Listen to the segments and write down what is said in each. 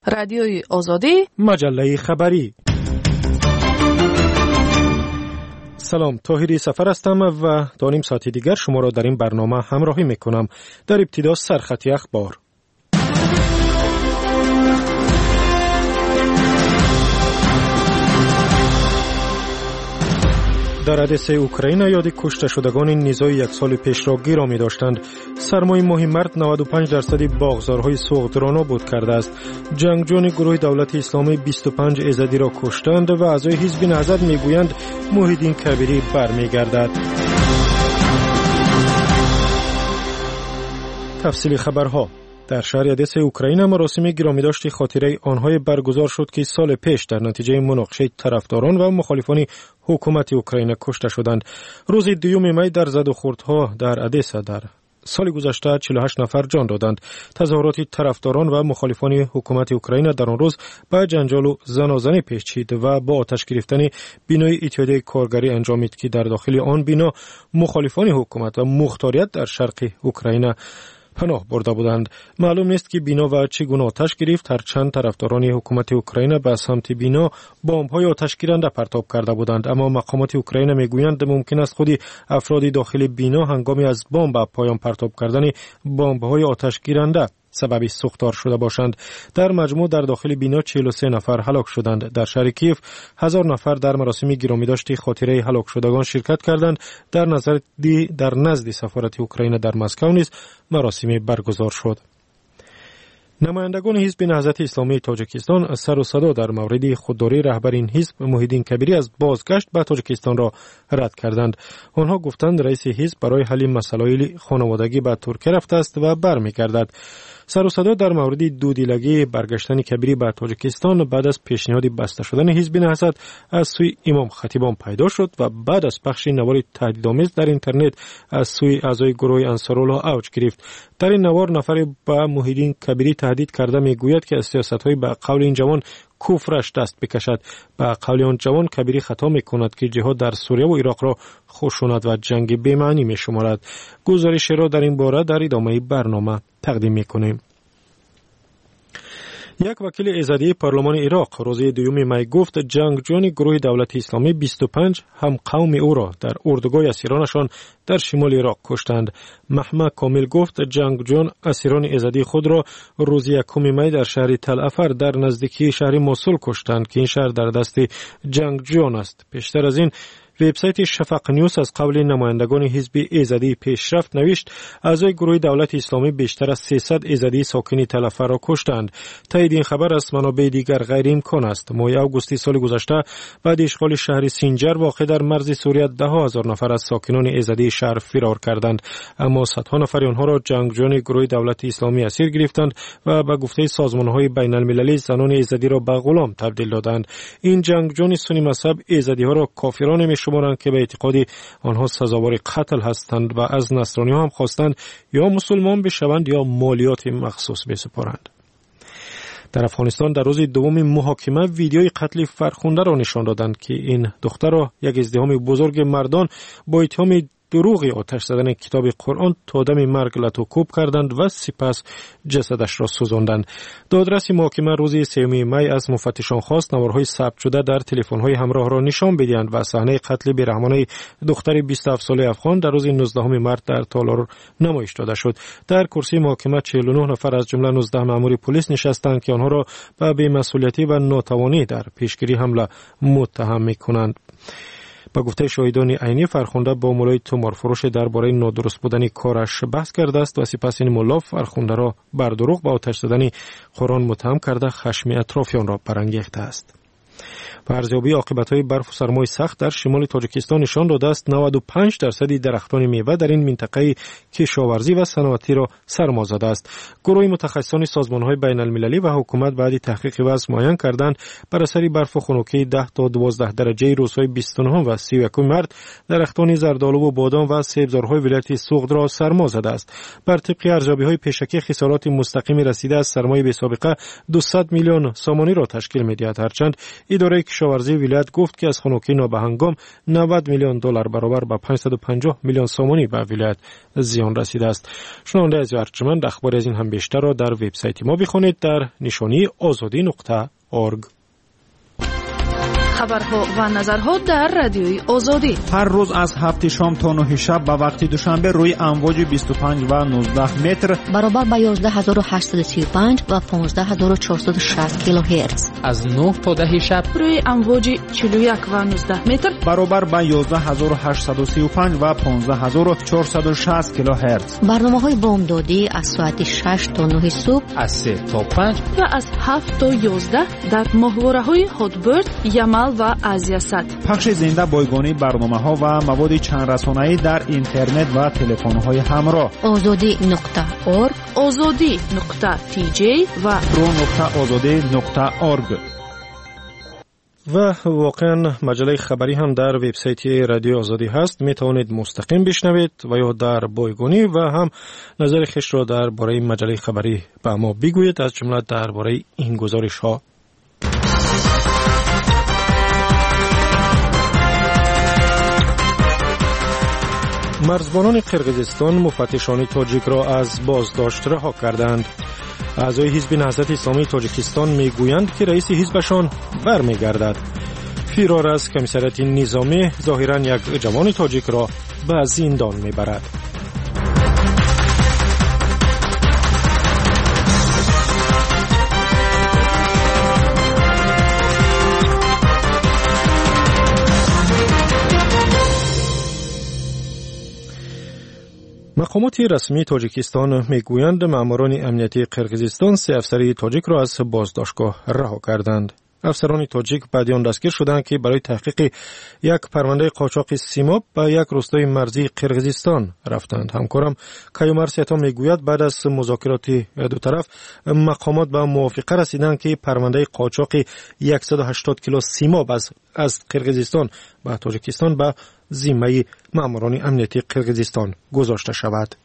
رادیوی آزادی، مجله خبری. سلام، طاهری سفر هستم و تا نیم ساعت دیگر شما را در این برنامه همراهی میکنم. در ابتدا سرخطی اخبار. در ادسه اوکراین یاد کشته شدگان نیزای یک سال پیش را گرامی داشتند. سرمای ماه مرد 95% باغزارهای سوغد را نابود کرده است. جنگجویان گروه دولت اسلامی 25 ایزدی را کشتند و اعضای حزب نهضت میگویند محی الدین کبیری برمیگردد. تفصیل خبرها. در شهر ادسه اوکراین مراسم گرامیداشت خاطره آنهای برگزار شد که سال پیش در نتیجه مناقشه طرفداران و مخالفان حکومت اوکراین کشته شدند. روز 2 می در زد و خوردها در ادسه در سال گذشته 48 نفر جان دادند. تظاهرات طرفداران و مخالفان حکومت اوکراین در آن روز با جنجال و زنازنه پیچید و با آتش گرفتن بینای اتحادیه کارگری انجامید که در داخل آن بنا مخالفان حکومت و مختاریت در شرق اوکراین پناه برده بودند. معلوم نیست که بینا و چگونه آتش گرفت، هرچند طرفداران حکومت اوکراین به سمت بینا بمب‌های آتش گیرنده پرتاب کرده بودند، اما مقامات اوکراین میگویند ممکن است خود افراد داخل بینا هنگام از بمب به پایان پرتاب کردن بمب‌های آتش گیرنده سبب سوختار شده باشند. در مجموع در داخل بینا 43 نفر هلاک شدند. در شهر کیف 1000 نفر در مراسم گرامیداشت خاطره هلاک شدگان شرکت کردند. در نزد سفارت اوکراین در مسکو نیز مراسم برگزار شد. نمایندگان حزب نهضت اسلامی تاجیکستان سر و صدا در مورد خودداری رهبر این حزب محی الدین کبیری از بازگشت به تاجیکستان را رد کردند. آنها گفتند رئیس حزب برای حل مسائل خانوادگی به ترکیه رفته است و برمیگردد. سر و صدا در مورد دودیلگی برگشتن کبیری به تاجیکستان بعد از پیشنهاد بسته شدن حزب نهضت از سوی امام خطیبان پیدا شد و بعد از پخش نوار تهدیدآمیز در اینترنت از سوی اعضای گروه انصارالله اوج گرفت. در این نوار نفر به محی الدین کبیری تهدید کرده میگوید که از سیاست‌های به قول این جوان کفرش دست بکشد. به قول آن جوان کبیری خطا میکند که جهاد در سوریه و عراق را خشونت و جنگ بی‌معنی میشمارد. گزارش را در این باره در ادامه برنامه تقدیم میکنیم. یک وکیل ایزدی پارلمان عراق روز 2 می گفت جنگجویان گروه دولت اسلامی 25 هم قوم او را در اردوگاه اسیرانشان در شمال عراق کشتند. محمد کامل گفت جنگجویان اسیران ایزدی خود را روز 1 می در شهر تل افر در نزدیکی شهر موصل کشتند که این شهر در دست جنگجویان است. پیشتر از این وبسایت شفق نیوز از قول نمایندگان حزب ایزدی پیشرفت نوشت اعضای گروه دولت اسلامی بیشتر از 300 ایزدی ساکن تل افر را کشتند. تایید این خبر از منابع دیگر غیر امکان است. ماه اوگوست سال گذشته بعد اشغال شهر سینجر واقع در مرز سوریه 10,000 نفر از ساکنان ایزدی شهر فرار کردند، اما صدها نفر آنها را جنگجویان گروه دولت اسلامی اسیر گرفتند و به گفته سازمان‌های بین‌المللی زنان ایزدی را به غلام تبدیل دادند. این جنگجویان سنی مذهب ایزدی ها را کافران شمارند که به اعتقاد آنها سزاوار قتل هستند و از نصرانی هم خواستند یا مسلمان بشوند یا مالیات مخصوص بسپارند. در افغانستان در روز 2 محاکمه ویدیوی قتل فرخنده را نشان دادند که این دختر را یک ازدحام بزرگ مردان با اتهام دروغی آتش زدن کتاب قرآن تا دم مرگ لطوکوب کردند و سپس جسدش را سوزاندند. دادرس محاکمه روز 3 می از مفتشان خواست نوارهای ثبت شده در تلفن‌های همراه را نشان بدهند و صحنه قتل بی‌رحمانه دختر 27 ساله افغان در روز 19 مارس در تالار نمایش داده شد. در کرسی محاکمه 49 نفر از جمله 19 مأمور پلیس نشستند که آنها را به بی‌مسئولیتی و ناتوانی در پیشگیری حمله متهم می‌کنند. با گفته شاهدان عینی فرخنده با مولای تومارفروش درباره نادرست بودن کارش بحث کرده است و سپس این مولا فرخنده را بر دروغ به آتش زدن قرآن متهم کرده خشم اطرافیان را برانگیخته است. و ارزیابی عاقبت‌های برف و سرمای سخت در شمال تاجیکستان نشان داده است 95% درختان میوه در این منطقه کشاورزی و صنعتی را سرما زده است. گروه متخصصان سازمان‌های بین‌المللی و حکومت بعد تحقیق وضع معین کردند بر اثر برف و خنکی 10 تا 12 درجه روزهای 29 و 31 مارس درختان زردآلو و بادام و سبزارهای ولایت سوغد را سرما زده است. بر طبق ارزیابی‌های پیشکی خسارات مستقیم رسیده از سرمای بی‌سابقه 200 میلیون سامانی را تشکیل می‌دهد، هرچند اداره کشاورزی ولایت گفت که از خنکی نابهنگام 90 میلیون دلار برابر با 550 میلیون سومانی به ولایت زیان رسیده است. شنونده از ارجمند اخبار از این هم بیشتر را در وبسایت ما بخوانید در نشانی azadi.org. خبرها و نظرها در رادیوی آزادی هر روز از 7 شام تا 9 شب به وقت دوشنبه روی امواج 25 و 19 متر برابر با 11835 و 15460 کیلوهرتز. از 9 تا 10 شب روی امواج 41 و 19 متر برابر با 11835 و 15460 کیلوهرتز. برنامه‌های بامدادی از ساعت 6 تا 9 صبح، از 3 تا 5 و از 7 تا 11 در ماهواره‌های هاتبرد، یمل و آزیاسات. پخش زنده بایگانی برنامه‌ها و مواد چند رسانه‌ای در اینترنت و تلفن‌های همراه. azadi.org، azadi.tj و pro.azadi.org. و واقعا مجله خبری هم در وبسایت رادیو آزادی هست، می توانید مستقیم بشنوید و یا در بایگانی و هم نظر خویش را درباره مجله خبری به ما بگویید، از جمله درباره این گزارش ها. مرزبانان قرقیزستان مفتشان تاجیک را از بازداشت رها کردند. اعضای حزب نهضت اسلامی تاجیکستان میگویند که رئیس حزبشان برمیگردد. فرار از کمیسریت نظامی ظاهرا یک جوان تاجیک را به زندان میبرد. مقامات رسمی تاجیکستان میگویند ماموران امنیتی قرقیزستان 3 افسر تاجیک را از بازداشتگاه رها کردند. افسران تاجیک بعد آن دستگیر شدند که برای تحقیق یک پرونده قاچاق سیماب به یک روستای مرزی قرقیزستان رفتند. همکارم کیومر سیتا میگوید بعد از مذاکرات دو طرف مقامات به موافقه رسیدند که پرونده قاچاق 180 کیلو سیماب از قرقیزستان به تاجیکستان به ذمه ماموران امنیتی قرقیزستان گذاشته شود.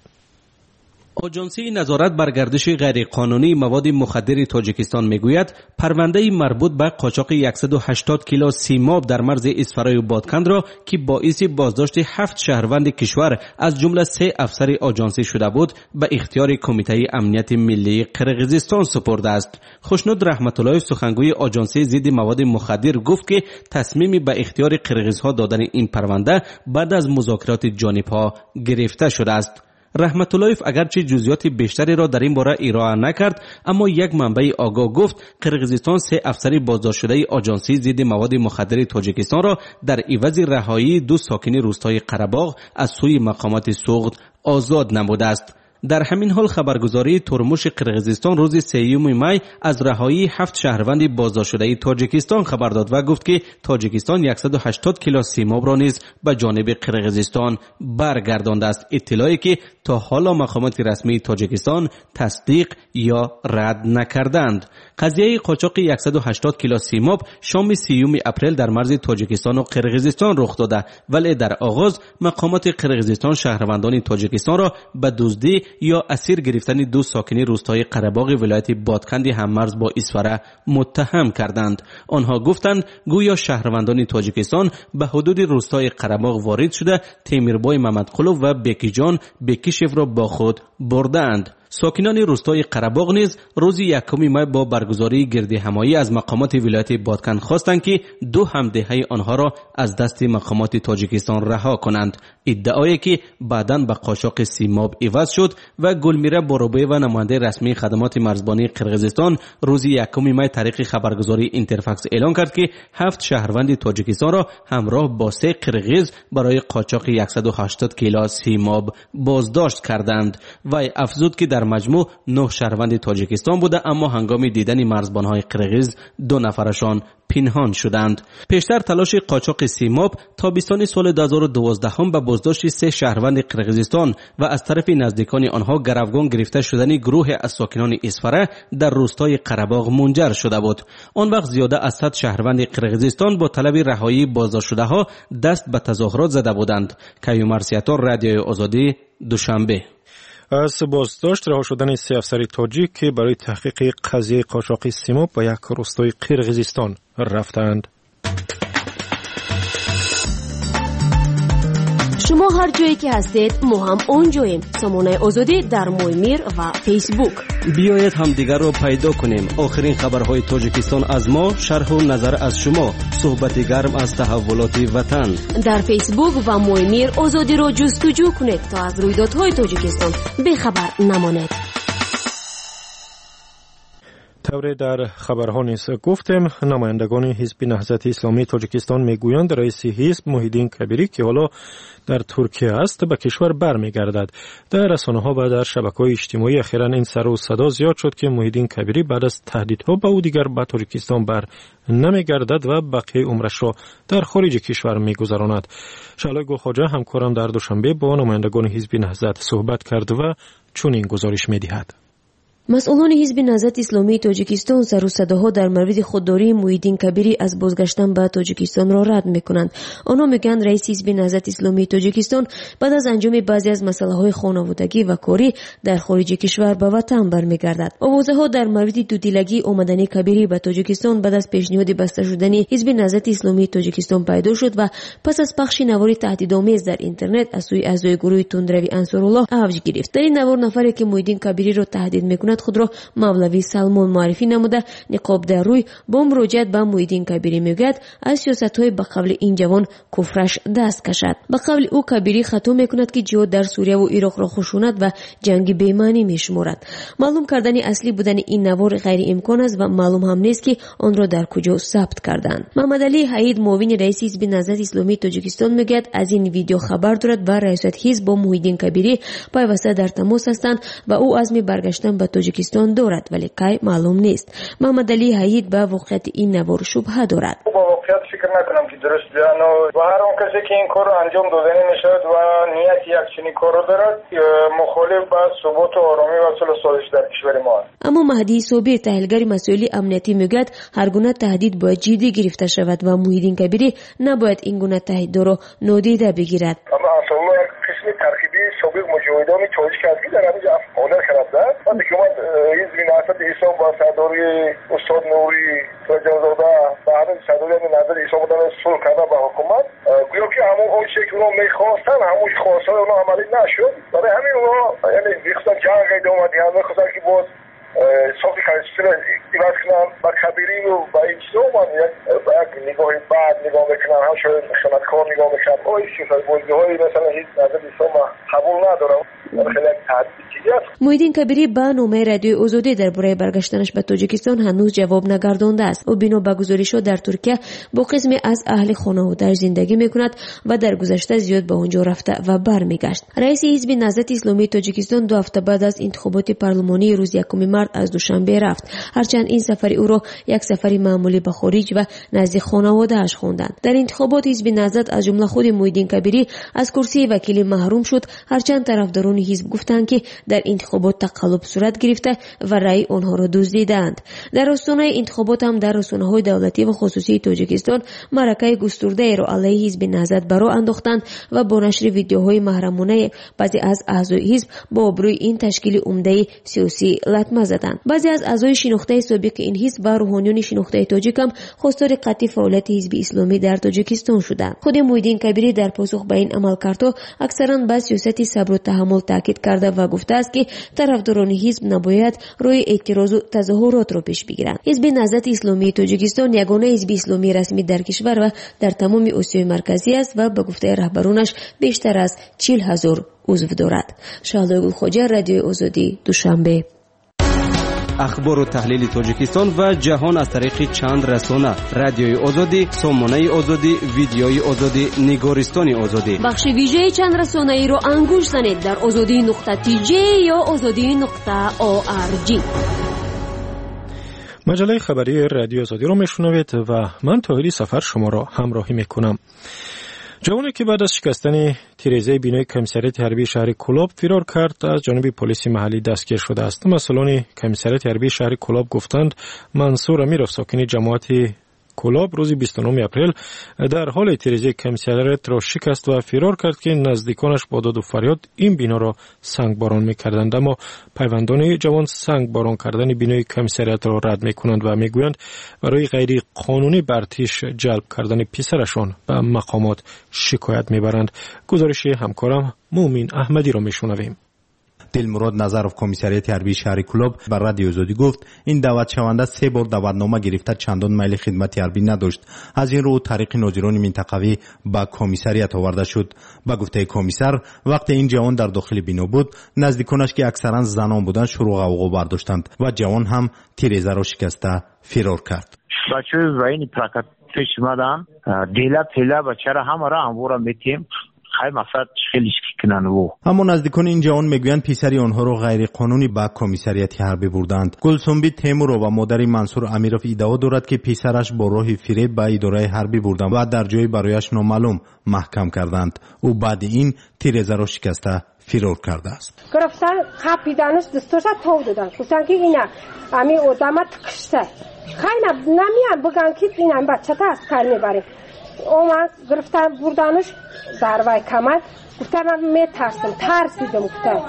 آژانسی نظارت بر گردش غیرقانونی مواد مخدر تاجیکستان میگوید پرونده مربوط به قاچاق 180 کیلو سیماب در مرز اسفرای و بادکند را که باعث بازداشت 7 شهروند کشور از جمله 3 افسر آژانسی شده بود به اختیار کمیته امنیت ملی قرقیزستان سپرده است. خوشنود رحمت الله سخنگوی آژانسی ضد مواد مخدر گفت که تصمیم به اختیار قرقیزها دادن این پرونده بعد از مذاکرات جانبها گرفته شده است. رحمت الله اگرچه جزئیات بیشتری را در این باره ارائه نکرد، اما یک منبع آگاه گفت قرقیزستان 3 افسر بازداشت شده آژانسی ضد مواد مخدر تاجیکستان را در عوض رهایی 2 ساکن روستای قره‌باغ از سوی مقامات سوغد آزاد نموده است. در همین حال خبرگزاری ترموش قرقیزستان روز 3 می از رهایی 7 شهروند بازداشت شده تاجیکستان خبر داد و گفت که تاجیکستان 180 کیلو سیماب را نیز به جانب قرقیزستان برگردانده است. اطلاعی که تا حالا مقامات رسمی تاجیکستان تصدیق یا رد نکردند. قضیه قاچاق 180 کیلو سیماب شام 30 اپریل در مرز تاجیکستان و قرقیزستان رخ داده، ولی در آغاز مقامات قرقیزستان شهروندان تاجیکستان را به دزدی یا اسیر گرفتن 2 ساکن روستای قره‌باغ ولایت بادکند هممرز با اسفره متهم کردند. آنها گفتند گویا شهروندان تاجیکستان به حدود روستای قره‌باغ وارد شده تیمیربای محمدقلو و بیکیجان بیکیشف را با خود بردند. ساکنان روستای قره‌باغ نیز روز 1 می با برگزاری گردهمایی از مقامات ولایت بادکند خواستند که 2 همدهه آنها را از دست مقامات تاجیکستان رها کنند. ادعایی که بعداً به قاچاق سیماب عوض شد و گلمیره باروبه و نماینده رسمی خدمات مرزبانی قرقیزستان روز 1 می طریق خبرگزاری اینترفکس اعلان کرد که 7 شهروند تاجیکستان را همراه با 3 قرقیز برای قاچاق 180 کیلو سیماب بازداشت کردند و افزود که در مجموع 9 شهروند تاجیکستان بوده، اما هنگام دیدن مرزبانهای قرقیز 2 نفرشان پنهان شدند. پیشتر تلاش قاچاق سیماب تابستان سال 2012 هم به بازداشت 3 شهروند قرقیزستان و از طرف نزدیکان آنها گروگان گرفته شدن گروه از ساکنان اسفره در روستای قره‌باغ منجر شده بود. آن وقت زیاده از 100 شهروند قرقیزستان با طلب رهایی بازداشت شده ها دست به تظاهرات زده بودند. کیومر سیتا، رادیو آزادی، دوشنبه. از بازداشت رها شدن 3 افسر تاجیک که برای تحقیق قضیه قاچاق سیماب به یک روستای قرقیزستان رفتند. شما هر جایی که هستید ما هم اونجاییم. سامانه آزادی در مویمیر و فیسبوک. بیایید هم دیگر رو پیدا کنیم. آخرین خبرهای تاجیکستان از ما، شرح و نظر از شما، صحبت گرم از تحولات وطن. در فیسبوک و مویمیر آزادی رو جستجو کنید تا از رویدادهای تاجیکستان بی‌خبر نمانید. طور در خبرها نیز گفتیم نمایندگان حزب نهضت اسلامی تاجیکستان میگویند رئیس حزب محیدین کبیری که حالا در ترکیه است به کشور برمیگردد. در رسانه‌ها و در شبکه‌های اجتماعی اخیراً این سر و صدا زیاد شد که محیدین کبیری بعد از تهدیدها به او دیگر به تاجیکستان بر نمیگردد و بقیه عمرش را در خارج کشور میگذراند. شعله گلخواجه همکارم در دوشنبه با نمایندگان حزب نهضت صحبت کرد و چنین گزارش می‌دهد. مسئولان حزب نهضت اسلامی تاجیکستان سر و صداها در مورد خودداری محیدین کبیری از بازگشتن به تاجیکستان را رد میکنند. آنها میگن رئیس حزب نهضت اسلامی تاجیکستان بعد از انجام بعضی از مسائل خانوادگی و کاری در خارج کشور به وطن برمیگردد. آوازها در مورد دودیلگی آمدن کبیری به تاجیکستان بعد از پیشنهاد بسته شدن حزب نهضت اسلامی تاجیکستان پیدا شد و پس از پخش نوار تهدیدآمیز در اینترنت از سوی اعضای گروه تندروی انصارالله اوج گرفت. در این نوار نفری که محیدین کبیری را تهدید میکند خود را مولوی سلمان معرفی نموده نقاب در روی با مراجعت به محیدین کبیری میگوید از سیاست‌های به قبل این جوان کفرش دست کشد. به قبل او کبیری خطا میکند که جهاد در سوریه و عراق را خشونت و جنگ بی‌معنی میشمارد. معلوم کردن اصلی بودن این نوار غیر امکان است و معلوم هم نیست که آن را در کجا ثبت کردند. محمد علی حید معاون رئیس حزب نهضت اسلامی تاجیکستان میگوید از این ویدیو خبر دارد و رئیس حزب با محیدین کبیری پیوسته در تماس هستند و او عزم برگشتن به تاجیکستان دارد ولی کی معلوم نیست. محمد علی حید به واقعیت این نوار شبهه دارد. با واقعیت فکر نکنم که درست بیان و هر اون کسی که این کار رو انجام دادن میشود و نیت یک چنین کار رو دارد مخالف با ثبات و آرامی و صلح و سازش در کشور ما است. اما مهدی صابر تحلیلگر مسائل امنیتی میگوید هر گونه تهدید باید جدی گرفته شود و محیدین کبیری نباید این گونه تهدید را نادیده بگیرد. اما اصلا یک قسم ترکیبی سابق مجاهدان تاجیک در همینجا افغانستان کرده و حکومت حزب نهضت اسلام با صداری استاد نوری رجازاده و همین صداری نظر اسلام بودن صلح کرده با حکومت گویا که همون اون چیزی که اونا میخواستن همون خواستن اونا عملی نشد. برای همین اونا یعنی میخواستن جنگ ادامه دهند میخواستن که باز صافی کارشون ایواز کنن با کبیری و با این چیزا من یک نگاه بعد نگاه میکنن هم شاید خدمتکار نگاه میکنن این سیاست بازی‌های مثلا هیچ نظر اسلام قبول ندارم. محیدین کبیری به نامه رادیوی آزادی درباره برگشتنش به تاجیکستان هنوز جواب نگردانده است. او بنا به گزارش‌ها در ترکیه با قسمی از اهل خانواده‌اش زندگی میکند و در گذشته زیاد به آنجا رفته و برمیگشت. رئیس حزب نهضت اسلامی تاجیکستان 2 هفته بعد از انتخابات پارلمانی روز 1 مارس از دوشنبه رفت. هرچند این سفر او را یک سفری معمولی به خارج و نزد خانواده‌اش خواندند. در انتخابات حزب نهضت از جمله خود محیدین کبیری از کرسی وکیلی محروم شد. هرچند طرفداران حزب گفتند که در انتخابات تقلب صورت گرفته و رأی آنها را دزدیدند. در آستانه انتخابات هم در رسانه‌های دولتی و خصوصی تاجیکستان معرکه گسترده را علیه حزب نهضت برآ انداختند و با نشر ویدیوهای محرمانه بعضی از اعضای حزب با آبروی این تشکیل عمده سیاسی لطمه زدند. بعضی از اعضای شناخته سابق این حزب و روحانیون شناخته تاجیک هم خواستار قطعی فعالیت حزب اسلامی در تاجیکستان شدند. خود محیدین کبیری در پاسخ به این عملکردها اکثرا به سیاست صبر و تحمل تاکید کرده و گفته است که طرفداران حزب نباید روی اعتراض و تظاهرات را پیش بگیرند. حزب نهضت اسلامی تاجیکستان یگانه حزب اسلامی رسمی در کشور و در تمام آسیای مرکزی است و به گفته رهبرانش بیشتر از 40,000 عضو دارد. شعله گلخواجه، رادیوی آزادی، دوشنبه. اخبار و تحلیل تاجیکستان و جهان از طریق چند رسانه: رادیوی آزادی، سامانه آزادی، ویدیوی آزادی، نگارستان آزادی. بخش ویژه چند رسانه ای را انگوش زنید در azadi.tj یا azadi.org. مجله خبری رادیو آزادی را میشنوید و من طاهری سفر شما را همراهی میکنم. جوانی که بعد از شکستن تیریزه بینای کمیسریت حربی شهر کلاب فرار کرد از جانب پلیس محلی دستگیر شده است. مسئولان کمیسریت حربی شهر کلاب گفتند منصور امیرov ساکن جماعت کلاب روز 29 اپریل در حال تیریزی کمیسریات را شکست و فرار کرد که نزدیکانش با داد و فریاد این بنا را سنگباران می‌کردند. اما پیوندان جوان سنگباران کردن بینای کمیسریات را رد می‌کنند و می‌گویند برای غیر قانونی برتیش جلب کردن پسرشان به مقامات شکایت می‌برند. گزارش همکارم مومین احمدی را می‌شنویم. دلمراد نظرов کمیسریات حربی شهر کلاب بر رادیو آزادی گفت این دعوت شونده 3 بار دعوتنامه گرفته چندان میل خدمت حربی نداشت. از این رو طریق ناظران منطقوی با کمیسریات آورده شد. با گفته کمیسر وقتی این جوان در داخل بنا بود نزدیکانش که اکثرا زنان بودند شروع غوغا برداشتند و جوان هم تیریزه را شکسته فرار کرد. بچه و این پراکتش مدن دیلا پیلا بچه را همه را انبورا میتیم خیلی مقصد خیلیش کنن و اما نزدیکان این جوان میگویند پسری آنها را غیر قانونی به کمیسریات حربی بردند. گلسنبی تیمور و مادر منصور امیرов ادعا دارد که پسرش با راه فریب به اداره حربی بردند و در جای برایش نامعلوم محکم کردند. او بعد این تیریزه را شکسته فرار کرده است. گرفتن قاپیدانش دستورش تو دادن. گفتن که اینا امی آدمت کشته. خیلی نمیان بگن که اینا بچه تا از کار میبره. اومد گرفتن بردنش ضربه کمر. گفتن من میترسم ترسیدم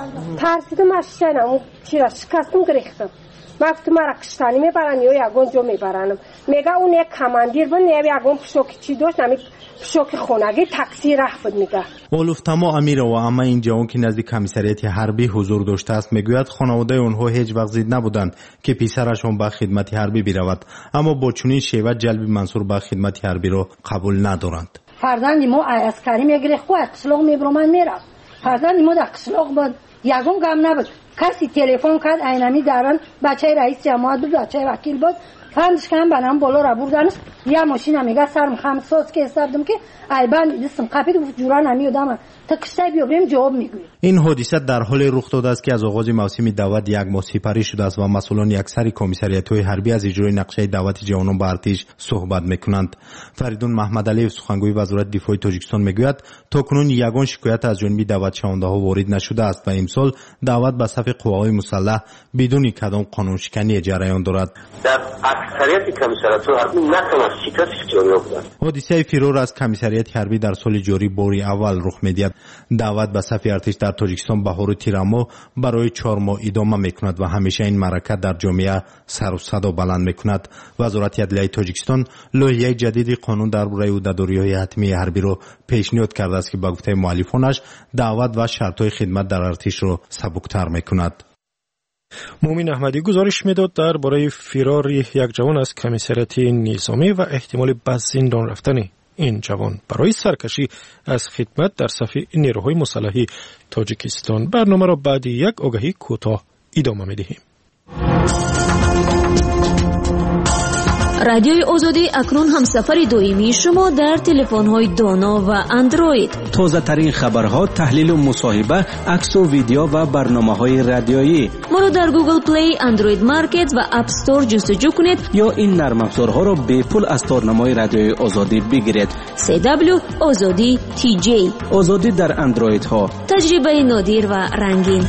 ترسیدم از شنم اون چی را شکستم گریختم. من گفتم مرا کشتانی میبرن یا یگون جو میبرنم. میگه اون یک کماندیر بود یگون پشوکی چی داشت نمی پشوکی خونگی تاکسی رفت بود. میگه اولفتما امیر و اما این جوان که نزدیک کمیسریات حربی حضور داشته است میگوید خانواده آنها هیچ وقت زید نبودند که پسرشان به خدمت حربی برود، اما با چنین شیوه جلب منصور به خدمت حربی را قبول ندارند. فرزند ما عسکری میگیره خو قشلاق میبرمن میرفت. فرزند ما در قشلاق بود یگون گم نبود. کسی تلفن کرد اینمی درن بچه رئیس جماعت بود بچه وکیل بود فهمش کردم بنام بالا را بردنش یه ماشین میگه سرم خمساز که حسابدم که ایبان دستم قپید جوران نمیادم تا کشته بیابیم جواب میگوید. این حادثه در حال رخ داده است که از آغاز موسم دعوت یک ماه سپری شده است و مسئولان اکثر کمیسریات‌های حربی از اجرای نقشه دعوت جوانان به ارتش صحبت میکنند. فریدون محمدعلی سخنگوی وزارت دفاع تاجیکستان میگوید تاکنون یگان شکایت از جانب دعوت شونده‌ها وارد نشده است و امسال دعوت به صف قواهای مسلح بدون کدام قانون شکنی جریان دارد. در اکثریت کمیسریات‌ها حربی نتوان شکست جاری یافت. حادثه فرار از کمیسریات حربی در سال جاری باری اول رخ می‌دهد. دعوت به صف ارتش در تاجیکستان بهار تیرما برای 4 ماه ادامه میکند و همیشه این معرکه در جامعه سر و صدا بلند میکند. وزارت عدلیه تاجیکستان لایحه جدید قانون درباره عهده‌داری‌های حتمی حربی را پیشنهاد کرده است که با گفته مؤلفانش دعوت و شرط‌های خدمت در ارتش را سبکتر میکند. مومین احمدی گزارش میداد درباره فرار یک جوان از کمیسریات نظامی و احتمال به زندان رفتن این جوان برای سرکشی از خدمت در صف نیروهای مسلح تاجیکستان. برنامه را بعد یک آگهی کوتاه ادامه می‌دهیم. رادیوی آزادی اکنون همسفر دائمی شما در تلفن‌های دانا و اندروید. تازه ترین خبرها، تحلیل و مصاحبه، عکس و ویدیو و برنامه‌های رادیویی. ما را در گوگل پلی، اندروید مارکت و اپ استور جستجو کنید یا این نرم افزارها را به پول از تارنمای رادیوی آزادی بگیرید. CW آزادی TJ. آزادی در اندروید ها. تجربه نادر و رنگین.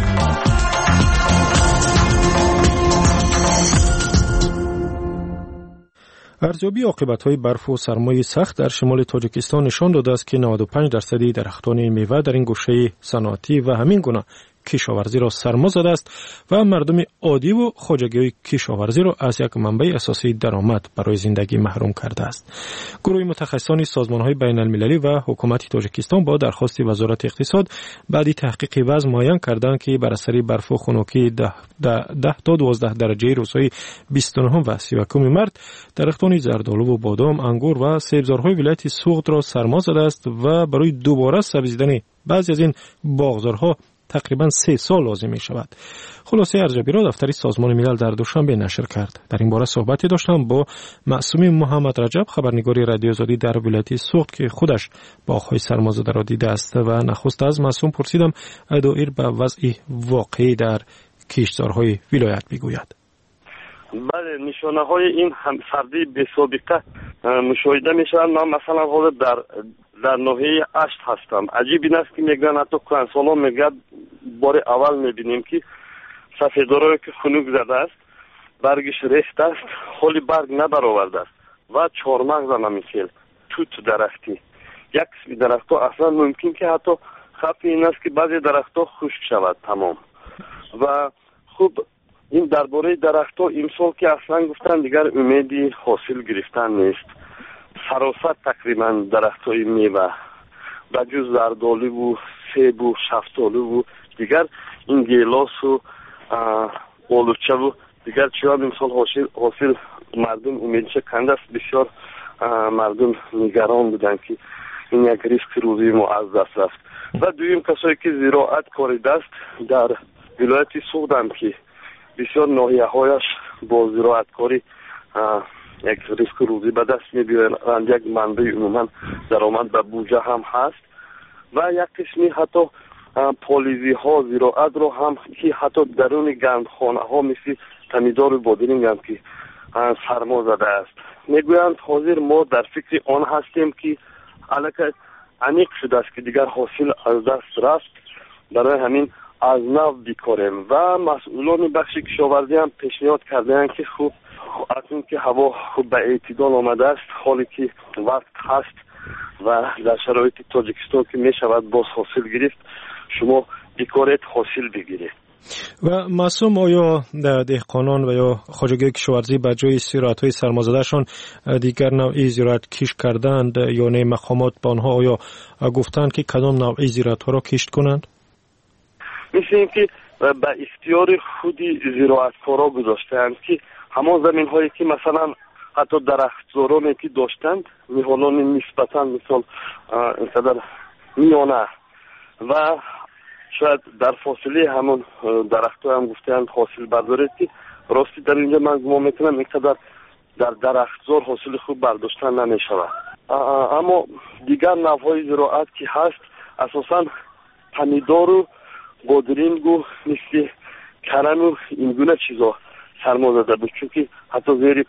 ارزیابی عاقبت‌های برف و سرمای سخت در شمال تاجیکستان نشان داده است که 95% درختان میوه در این گوشه صنعتی و همین گونه کشاورزی را سرما زده است و مردم عادی و خواجگی کشاورزی را از یک منبع اساسی درآمد برای زندگی محروم کرده است. گروه متخصصان سازمان‌های بین‌المللی و حکومت تاجیکستان با درخواست وزارت اقتصاد بعد تحقیق وضع معین کردند که بر اثر برف و خنکی 10 تا 12 درجه روزهای 29 و 31 مارس درختان زردآلو و بادام، انگور و سبزارهای ولایت سوغد را سرما زده است و برای دوباره سبزیدن بعضی از این باغزارها تقریبا 3 سال لازم می شود. خلاصه ارزیابی را دفتر سازمان ملل در دوشنبه نشر کرد. در این باره صحبتی داشتم با معصومی محمد رجب، خبرنگار رادیو آزادی در ولایت سوغد که خودش باغ‌های سرمازده را دیده است و نخست از معصوم پرسیدم دایر به وضع واقعی در کشتزارهای ولایت بگوید. بله، نشانه های این همسردی بی سابقه مشاهده می شود. من مثلا حالا در ناحیه اشت هستم. عجیب این است که میگن حتی کنسالا میگد بار اول میبینیم که سفیدارایی که خنک زده است، برگش ریخته است، حالی برگ ندارآورده است. و چهارمغز نمیخیل توت درختی. یک قسم درخت‌ها اصلا ممکن که حتی خطر این است که بعضی درخت‌ها خشک شود تمام. و خوب این درباره درخت‌ها امسال که اصلا گفتن دیگر امیدی حاصل گرفتن نیست. سراسر تقریبا درخت‌های میوه بجز زردآلو و سیب و شفتالو و دیگر این گیلاس و آلوچه و دیگر چیزها امسال حاصل مردم امیدش کنده است. بسیار مردم نگران بودن که این یک ریسک روزی ما از دست رفت. و دویم کسایی که زراعت کاریده است در ولایت سوغدم که بسیار ناحیه‌هایش با زراعت کاری یک ریسک روزی به دست می‌برند. یک منبع عموما درآمد به بودجه هم هست و یک قسمی حتی پالیزی ها زراعت رو هم که حتی درون گندخانه ها مثل تمیدار و بادرینگ هم که سرما زده است. میگویند حاضر ما در فکر آن هستیم که علاقه عمیق شده است که دیگر حاصل از دست رفت، برای همین از نو بیکاریم و مسئولان بخش کشاورزی هم پیشنهاد کردن که خوب از این که هوا خوب به اعتدال آمده است، حالی که وقت هست و در شرایط تاجیکستان که می شود باز حاصل گرفت، شما بیکاریت حاصل بگیرید. و معصوم، آیا دهقانان و یا خواجگی کشاورزی به جای زراعت‌های سرمازدهشان دیگر نوعی زراعت کشت کردند یا نه مقامات به آنها آیا گفتند که کدام نوعی زراعت‌ها را کشت کنند؟ مثل اینکه به اختیار خودی زراعتکارا گذاشتند که همان زمین‌هایی که مثلا حتی درختزارانی که داشتند میهالان نسبتاً مثال اینقدر میانه و شاید در فاصله همون درخت‌ها هم گفتند حاصل بردارید که راستی در اینجا من گمان میکنم اینقدر در درختزار حاصل خوب برداشتن نمیشود. اما دیگر نوع‌های زراعت که هست اساساً پمیدار و بادرینگ و مثل کرم و این گونه چیزا سرما زده بود، چون که حتی زیر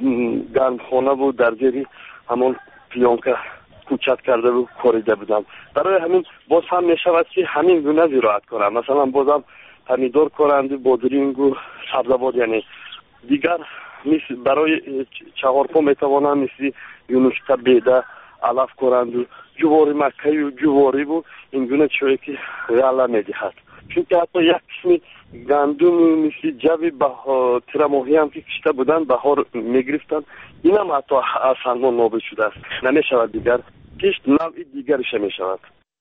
گندخانه و در زیر همون پیانکه کوچت کرده و کاریده بودم. برای همین باز هم می شود که همین گونه زراعت کنم، مثلا بازم پمیدار کارند و بادرینگ و سبزوات، یعنی دیگر مثل برای چهارپا می توانم مثل یونوشکا بیده علف کارند و جواری مکهی و جواری و این گونه چیزایی که غله می دهد. چون که حتی یک قسمی گندم مثل جوی تیرماهی هم که کشته بودن بهار می گرفتن، این هم حتی از سرما نابود شده است، نمی شود دیگر کشت نوع دیگرش می شود.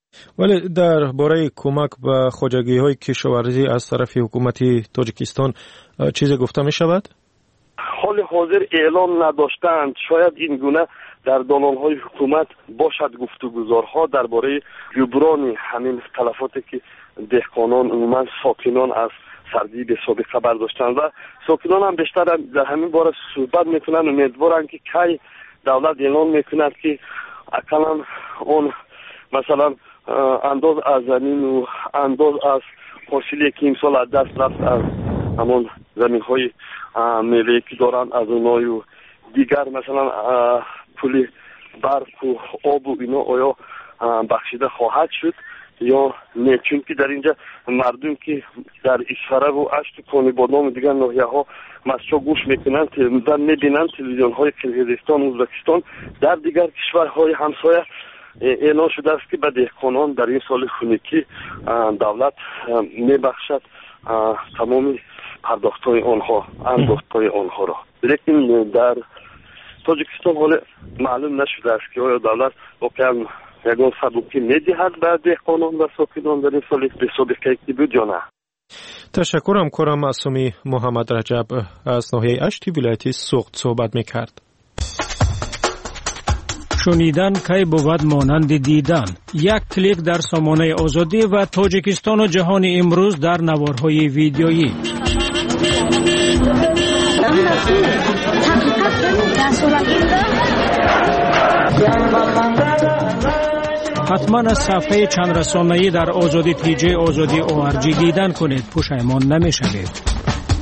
ولی در باره کمک به خواجگی های کشاورزی از طرف حکومت تاجیکستان چیزی گفته می شود؟ حال حاضر اعلام نداشتند. شاید این گونه در دالان‌های حکومت باشد گفتگوزارها درباره جبران همین تلفاتی که دهقانان عموما ساکنان از سردی به سابقه برداشتند و ساکنان هم بیشتر در همین باره صحبت میکنند. امیدوارند که کی دولت اعلام میکند که اقلا اون مثلا انداز از زمین و انداز از حاصلی که امسال از دست رفت از همون زمین‌های میوه‌ای که دارن از اونای و دیگر مثلا پول برق و آب و اینا آیا بخشیده خواهد شد یا نه، چون که در اینجا مردم که در اسفره و اشت کانی بادام و دیگر ناحیه ها مسجا گوش میکنند در میبینند تلویزیون های کرغیزستان و ازبکستان در دیگر کشورهای همسایه اعلان شده است که به دهقانان در این سال خونکی دولت میبخشد تمام پرداخت‌های آنها، انداخت‌های آنها را. لیکن در تاجیکستان حال معلوم نشده است که آیا دولت واقعا یگان سبوکی میدهد به دهقانان و ساکنان در این سال به سابقه که بود یا نه. تشکرم. کرم معصومی محمد رجب از ناحیه اشتی ولایت سوغد صحبت میکرد. شنیدن کی بود مانند دیدن. یک کلیک در سامانه آزادی و تاجیکستان و جهان امروز در نوارهای ویدیویی. حتما از صفحه چند رسانه‌ای در آزادی تیجی آزادی ORG دیدن کنید، پشیمان نمی‌شوید.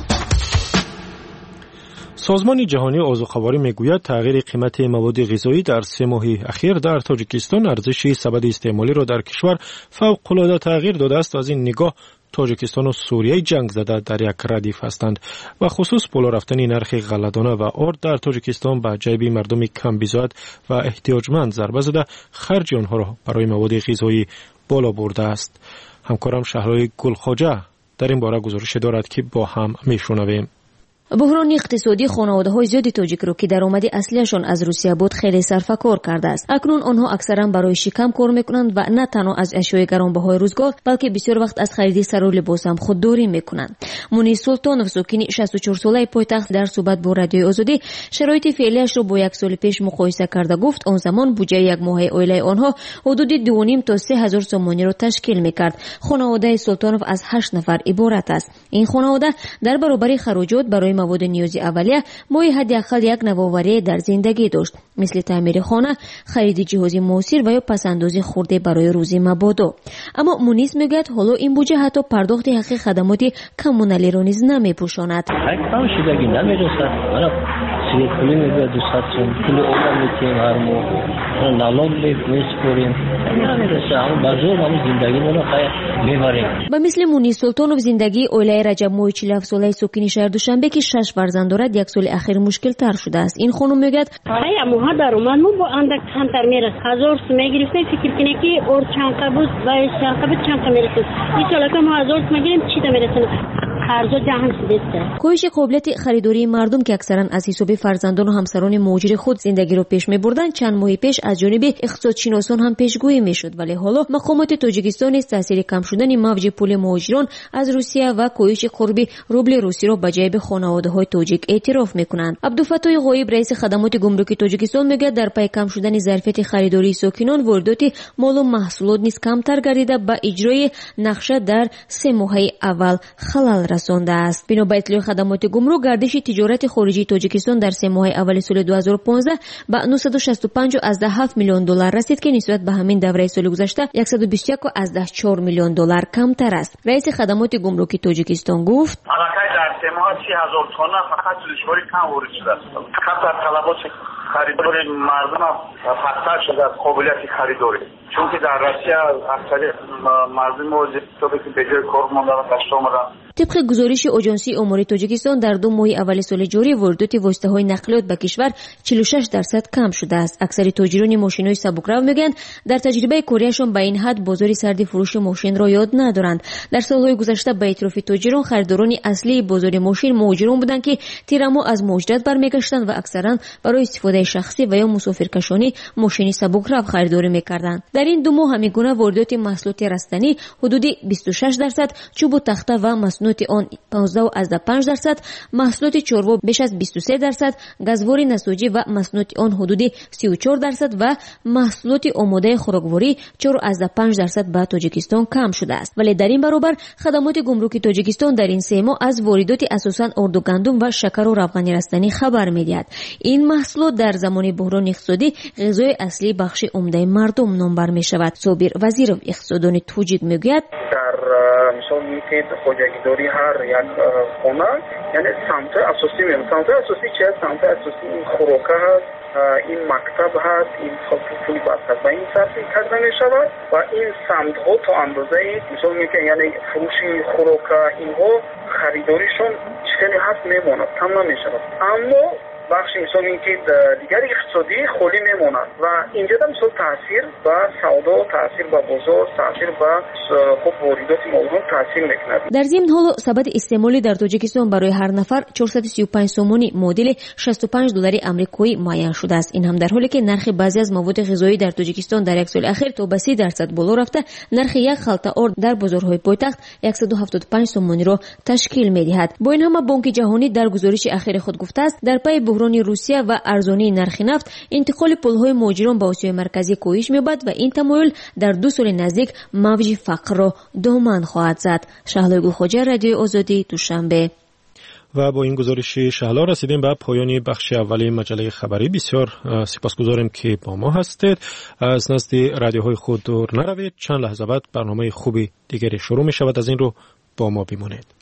سازمان جهانی آذوقه‌واری میگوید تغییر قیمت مواد غذایی در 3 ماه اخیر در تاجیکستان ارزش سبد استعمالی را در کشور فوق‌العاده تغییر داده است و از این نگاه تاجیکستان و سوریه جنگ زده در یک ردیف هستند و خصوص بالا رفتن نرخ غله‌دانه و آرد در تاجیکستان به جیب مردم کم بیزاد و احتیاجمند ضربه زده خرج آنها را برای مواد غذایی بالا برده است. همکارم شهرهای گلخواجه در این باره گزارش دارد که با هم میشنویم. بحران اقتصادی خانواده‌های زیادی تاجیک رو که درآمد اصلیشان از روسیه بود خیلی سرفکار کرده است. اکنون آنها اکثرا برای شکم کار میکنند و نه تنها از اشیاء گرانبهای روزگار بلکه بسیار وقت از خرید سر و لباس هم خودداری میکنند. مونیس سلطانوف ساکن 64 ساله پایتخت در صحبت با رادیوی آزادی شرایط فعلیش را با یک سال پیش مقایسه کرده گفت آن زمان بودجه یک ماهه عائله آنها حدود 2.5 تا 3,000 سومانی را تشکیل میکرد. خانواده سلطانوف از 8 نفر عبارت است. این خانواده در برابر خراجات برای مواد نیازی اولیه ماهی حداقل یک نوآوری در زندگی داشت، مثل تعمیر خانه، خرید جهاز موثر و یا پسندازی خورده برای روزی مبادا. اما مونیس میگوید حالا این بودجه حتی پرداخت حق خدمات کمونالی را نیز نمیپوشاند. پولی میگه 200 سوم پول اولا میتیم هر ماه نالوگ میسپوریم نمیرسه همون بازور همون زندگی منو خیلی میبریم. و مثل مونیس سلطانوف زندگی اویلای رجب ماهی 47 ساله ساکن شهر دوشنبه که 6 فرزند دارد یک سال اخیر مشکل تر شده است. این خانم میگد خیلی موها درآمد مو با اندک کمتر میرسه 1000 سوم میگرفتیم فکر کنی که اور چانقه بود و چانقه بود چانقه میرسه این سال که ما 1000 سوم میگیریم چی تا میرسه خرجا جهان شده. کاهش قابلیت خریداری مردم که اکثرا از حساب فرزندان و همسران مهاجر خود زندگی را پیش می‌بردند چند ماه پیش از جانب اقتصادشناسان هم پیشگویی می‌شد، ولی حالا مقامات تاجیکستان نیز تاثیر کم شدن موج پول مهاجران از روسیه و کاهش قرب روبل روسی را به جیب خانواده‌های تاجیک اعتراف می‌کنند. عبدالفتاح غایب رئیس خدمات گمرکی تاجیکستان میگه در پی کم شدن ظرفیت خریداری ساکنان واردات مال و محصولات نیز کمتر گردیده به اجرای نقشه در 3 ماه اول خلل رسانده است. بنا به اطلاع خدمات گمرک گردش تجارت خارجی تاجیکستان در 3 ماه اول سال 2015 به 965.7 میلیون دلار رسید که نسبت به همین دوره سال گذشته 121.4 میلیون دلار کمتر است. رئیس خدمات گمرکی تاجیکستان گفت در 3 ماه 30,000 تن فقط دشواری کم ورود شده است. کمتر طلبات خریداری مردم پستر شده از قابلیت خریداری، چون که در روسیه اکثریت مردم وظیفه که به جای کار ماندن داشته آمدن. طبق گزارش آژانسی امور تاجیکستان در 2 ماه اول سال جاری واردات واسطه‌های نقلیات به کشور 46% کم شده است. اکثر تاجران ماشین‌های سبکرو میگن در تجربه کاریشان به این حد بازار سرد فروش ماشین را یاد ندارند. در سال‌های گذشته به اطراف تاجران خریداران اصلی بازار ماشین مهاجران بودند که تیرما از مهاجرت برمیگشتند و اکثرا برای استفاده شخصی و یا مسافرکشانی ماشین سبکرو خریداری میکردند. در این 2 ماه همیگونه واردات محصولات رستنی حدود 26%، چوب و تخته و مصنوعات آن 15.5%، محصولات چروا بیش از 23%، گازواره نساجی و مصنوعات آن حدود 34% و محصولات آماده خوراکواری 4.5% به تاجیکستان کم شده است. ولی در این برابر خدمات گمرکی تاجیکستان در این 3 ماه از واردات اساساً آرد و گندم و شکر و روغن رستنی خبر می‌دهد. این محصولات در زمان بحران اقتصادی غذای اصلی بخش عمده مردم نامبر می‌شود. صابر وزیرov اقتصاددان تاجیک میگوید در مثال میگید خودجگیداری هر یک خانه یعنی سمت اساسی میمونه. سمت اساسی چیه؟ سمت اساسی این خوراک هست، این مکتب هست، این پولی باید به این صرفی کرده می شود و این سمت ها تا اندازه مثال میگه یعنی فروشی خوراک اینها خریداریشون خیلی هست میماند، کم نمی شود. اما بخش مثال اینکه دیگر اقتصادی خالی میمونند و اینجا هم مثال تاثیر به سودا، تاثیر به بازار، تاثیر به خب واردات مردم تاثیر میکند. در ضمن حالا سبد استعمالی در تاجیکستان برای هر نفر 435 سومانی مدل 65 دلاری آمریکایی معین شده است. این هم در حالی که نرخ بعضی از مواد غذایی در تاجیکستان در یک سال اخیر تا به 30% بالا رفته، نرخ یک خلطه آرد در بازارهای پایتخت 175 سومانی را تشکیل می‌دهد. با این همه بانک جهانی در گزارش اخیر خود گفته است در پی بحران روسیه و ارزانی نرخ نفت انتقال پول‌های مهاجران به آسیای مرکزی کاهش می‌یابد و این تمایل در 2 سال نزدیک موج فقر را دامن خواهد زد. شهلا گلخواجه، رادیوی آزادی، دوشنبه. و با این گزارش شهلا رسیدیم به پایان بخش اولی مجله خبری. بسیار سپاسگزاریم که با ما هستید. از نزد رادیوهای خود دور نروید. چند لحظه بعد برنامه خوبی دیگری شروع می شود. از این رو با ما بمانید.